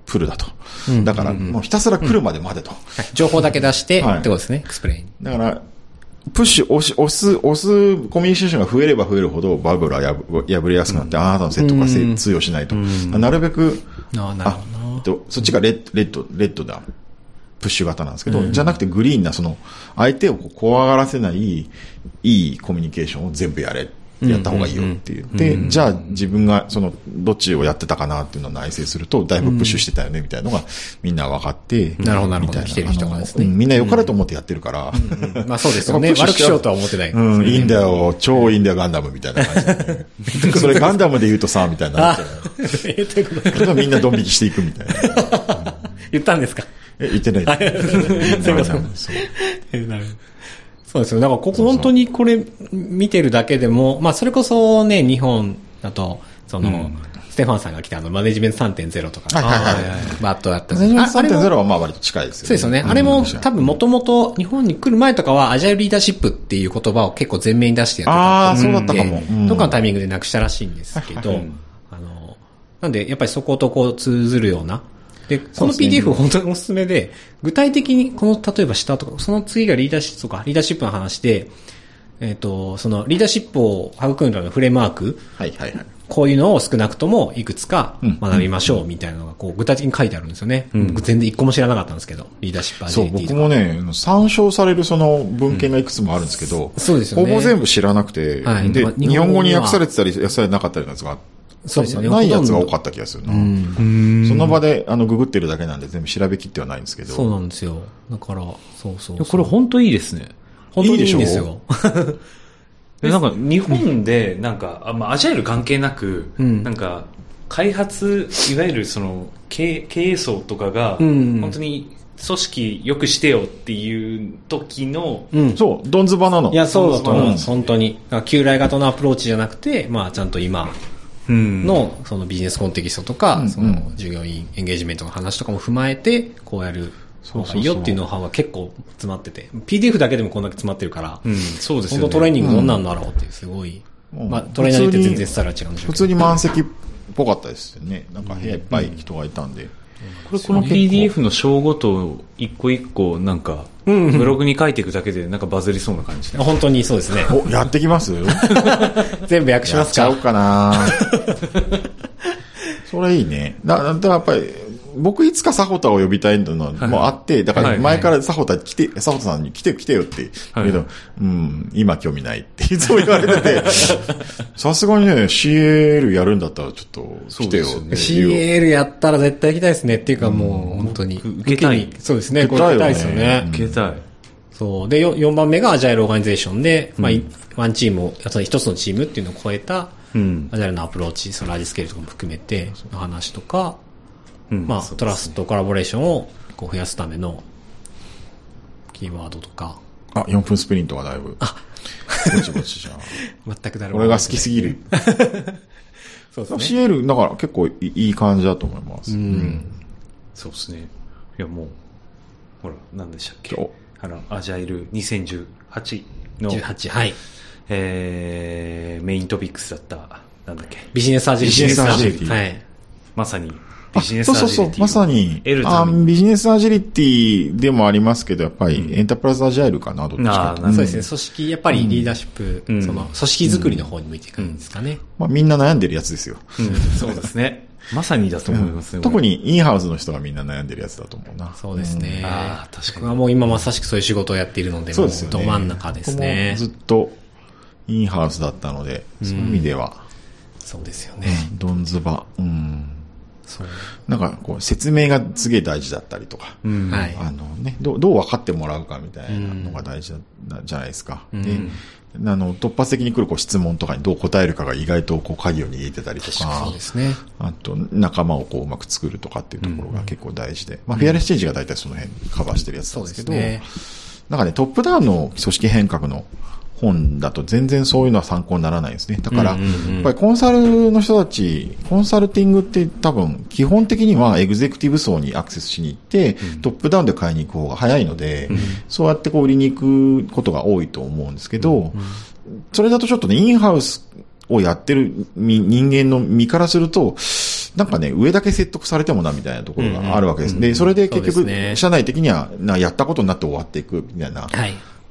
プルだと。だから、もうひたすら来るまで待てと。 情報だけ出して、ってことですね、エクスプレイン。 だから、プッシュ、押すコミュニケーションが増えれば増えるほど、バブルは破れやすくなって、あなたの説得が通用しないと。なるべく、そっちがレッドだ。プッシュ型なんですけど、じゃなくてグリーンな、相手を怖がらせない、いいコミュニケーションを全部やった方がいいよっていう。で、じゃあ自分がどっちをやってたかなっていうのを内省すると、だいぶプッシュしてたよねみたいなのがみんな分かって、 なるほど、なるほど。来てる人がですね。 みんな良かれと思ってやってるから。 まあそうですよね。悪くしようとは思ってない。 いいんだよ、超いいんだよ、ガンダムみたいな感じで。それガンダムで言うとさ、みたいな。みんなドン引きしていくみたいな。 言ったんですか？ 言ってない。 すいません。そうですよ。だからここ本当にこれ見てるだけでも、まあそれこそね、日本だと、ステファンさんが来たマネジメント 3.0 とか、バットだったマネジメント 3.0 はまあ割と近いですよね。 そうですよね。あれも多分もともと日本に来る前とかはアジャイルリーダーシップっていう言葉を結構前面に出してやってた。 ああ、そうだったかも。 どっかのタイミングでなくしたらしいんですけど、なんでやっぱりそことこう通ずるような、で、この PDF 本当におすすめで、具体的にこの、例えば下とか、その次がリーダーシップとか、リーダーシップの話で、そのリーダーシップを育むためのフレームワーク、こういうのを少なくともいくつか学びましょうみたいなのがこう具体的に書いてあるんですよね。僕全然一個も知らなかったんですけど、リーダーシップアジリティとか。 そう、僕もね、参照されるその文献がいくつもあるんですけど、 そうですよね。 ほぼ全部知らなくて、で、日本語に訳されてたり、訳されてなかったりのやつがそうですよね。 ないやつが多かった気がするな。その場で、ググってるだけなんで全部調べきってはないんですけど。 そうなんですよ。だから、そうこれ本当いいですね。 本当にいいんですよ。 なんか、日本で、なんか、アジャイル関係なく、なんか、開発、いわゆる経営層とかが、本当に、組織良くしてよっていう時の、 そう、ドンズバなの。 いや、そうだと思うんです、本当に。旧来型のアプローチじゃなくて、まあ、ちゃんと今、の、そのビジネスコンテキストとか、その従業員エンゲージメントの話とかも踏まえて、こうやる方がいいよっていうノウハウは結構詰まってて、PDF だけでもこんだけ詰まってるから、 そうですよね。 本当トレーニングどんなんだろうっていう、すごい、まあトレーナーによって全然スタイルは違うんでしょうけど。 普通に満席っぽかったですよね。なんか部屋いっぱい人がいたんで。 この PDF の章ごと一個一個なんか、ブログに書いていくだけでなんかバズりそうな感じで。 本当にそうですね。 やってきます全部訳しますか？ やっちゃおうかなそれいいね。だからやっぱり、僕いつかサホタを呼びたいのもあって、だから前からサホタさんに来てよって言うけど、今興味ないっていつも言われてて、さすがにね、CAL やるんだったらちょっと来てよっていう。 CAL やったら絶対行きたいですねっていうかもう本当に。 受けたい。 そうですね。受けたいですよね。 受けたい。 そう。で、4番目がアジャイルオーガニゼーションで、まあ、ワンチームを、一つのチームっていうのを超えた、アジャイルのアプローチ、そのラージスケールとかも含めて、の話とか、まあ、トラスト、コラボレーションをこう増やすためのキーワードとか。 4分スプリントがだいぶ。ぼちぼちじゃん。 全くだろう。 これが好きすぎる。そうですね。CL、だから結構いい感じだと思います。 そうですね。いや、もう、ほら、何でしたっけ。アジャイル2018の。 18、はい。 メイントピックスだった、なんだっけ。 ビジネスアジリティ。 ビジネスアジリティ。 はい。 まさに。ビジネスアジリティ。 そう、まさに、ビジネスアジリティでもありますけど、やっぱりエンタープライズアジャイルかな、どっちかと。 そうですね、組織、やっぱりリーダーシップ、その、組織作りの方に向いていくんですかね。 まあみんな悩んでるやつですよ。 そうですね。まさにだと思いますね。 特にインハウスの人がみんな悩んでるやつだと思うな。 そうですね。 確かに。 僕はもう今まさしくそういう仕事をやっているので、 そうですよね。 ど真ん中ですね。 ずっとインハウスだったので、そういう意味では。 そうですよね。 ドンズバ。なんかこう説明がすげえ大事だったりとか、どう分かってもらうかみたいなのが大事じゃないですか。で、突発的に来るこう質問とかにどう答えるかが意外とこう鍵を握ってたりとか、 そうですね。 あと仲間をこううまく作るとかっていうところが結構大事で、まあフェアレスチェンジが大体その辺カバーしてるやつなんですけど、なんかねトップダウンの組織変革の本だと全然そういうのは参考にならないですね。だから、やっぱりコンサルの人たち、コンサルティングって多分、基本的にはエグゼクティブ層にアクセスしに行って、トップダウンで買いに行く方が早いので、そうやってこう売りに行くことが多いと思うんですけど、それだとちょっとね、インハウスをやってる人間の身からすると、 なんかね、上だけ説得されてもな、みたいなところがあるわけです。で、それで結局、社内的には、やったことになって終わっていく、みたいな。 はい。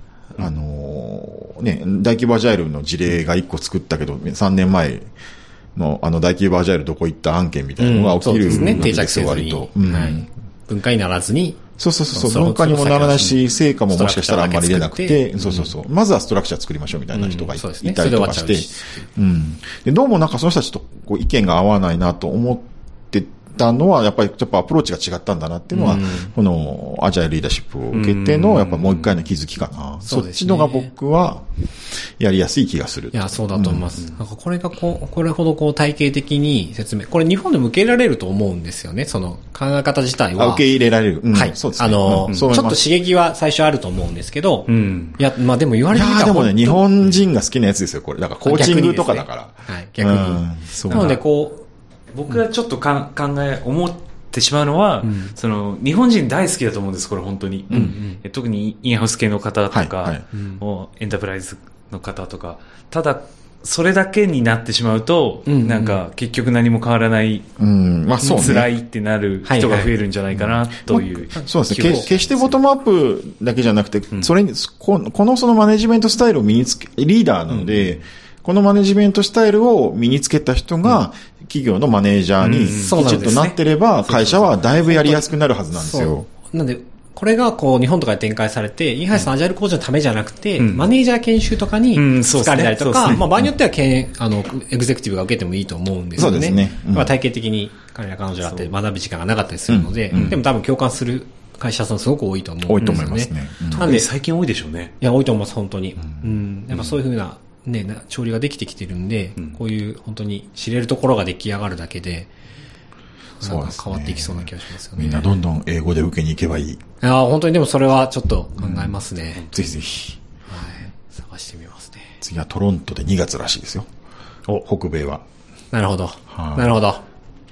ね、大規模アジャイルの事例が1個作ったけど、3年前の大規模アジャイルどこ行った案件みたいなのが起きるんですよ、割と。 はい。文化にならずに。 そう。文化にもならないし、成果ももしかしたらあんまり出なくて、そう。まずはストラクチャー作りましょうみたいな人がいたりとかして、で、どうもなんかその人たちとこう意見が合わないなと思ってたのは、やっぱりアプローチが違ったんだなっていうのは、このアジャイルリーダーシップを受けての、やっぱもう一回の気づきかな。そっちのが僕はやりやすい気がする。 いや、そうだと思います。なんかこれがこれほど体系的に説明、これ日本でも受け入れられると思うんですよね、その考え方自体は。 受け入れられる。 はい。 そうですね。 ちょっと刺激は最初あると思うんですけど、いや、まあでも言われてみたら。 でもね、日本人が好きなやつですよ、これ。だからコーチングとかだから。 はい、逆に。なので僕がちょっと思ってしまうのは、その、日本人大好きだと思うんです、これ本当に。特にインハウス系の方とか、エンタープライズの方とか。ただ、それだけになってしまうと、なんか結局何も変わらない、辛いってなる人が増えるんじゃないかなという。 そうですね。決してボトムアップだけじゃなくて、それに、このマネジメントスタイルを身につけ、リーダーなので、このマネジメントスタイルを身につけた人が、企業のマネージャーにきちっとなってれば、会社はだいぶやりやすくなるはずなんですよ。 なんで、これが日本とかで展開されて、インハウスのアジャイル工場のためじゃなくて、マネージャー研修とかに使われたりとか、まあ場合によってはエグゼクティブが受けてもいいと思うんですよね。そうですね。まあ体系的に彼ら彼女らって学ぶ時間がなかったりするので、でも多分共感する会社さんすごく多いと思うんですよね。 多いと思いますね。 なんで最近多いでしょうね。 いや、多いと思います、本当に。やっぱそういうふうな、ね、調理ができてきてるんで、こういう本当に知れるところが出来上がるだけで、なんか変わっていきそうな気がしますよね。 みんなどんどん英語で受けに行けばいい。 いや、本当にでもそれはちょっと考えますね。 ぜひぜひ。 はい。探してみますね。 次はトロントで2月らしいですよ。北米は。 なるほど。なるほど。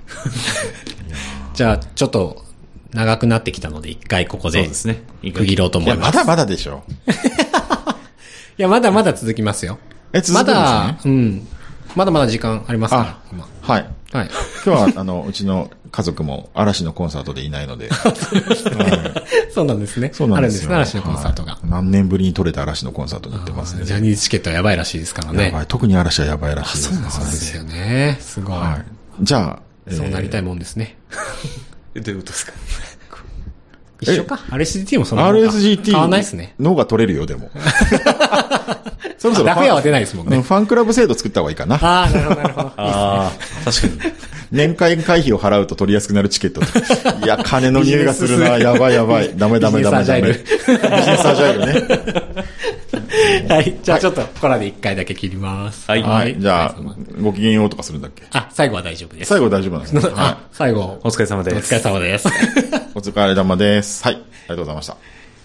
じゃあ、ちょっと長くなってきたので、一回ここで区切ろうと思います。 いや、まだまだでしょ。 いや、まだまだ続きますよ。 続くんですね。 まだまだ時間ありますから、今。 はい。はい。今日は、うちの家族も嵐のコンサートでいないので。 そうなんですね。そうなんですね。嵐のコンサートが。 何年ぶりに撮れた嵐のコンサートに行ってますね。 ジャニーズチケットはやばいらしいですからね。 やばい。特に嵐はやばいらしいです。 そうなんですよね。すごい。 じゃあ、 そうなりたいもんですね。 どういうことですか？ 一緒か ?RSGT もその RSGT 変わんないですね。 のが取れるよ、でも。 そろそろラフェアは出ないですもんね。 ファンクラブ制度作った方がいいかな。 ああ、なるほど、なるほど。 ああ、確かに。 年会会費を払うと取りやすくなるチケット。いや、金の匂いがするな。やばいやばい。ダメ。ビジネスアジャイル。ビジネスアジャイルね。 はい。じゃあちょっと、これで一回だけ切ります。 はい。じゃあ、ごきげんようとかするんだっけ？ 最後は大丈夫です。 最後は大丈夫なんですね。 最後。 お疲れ様です。 お疲れ様です。 お疲れ様です。はい。ありがとうございました。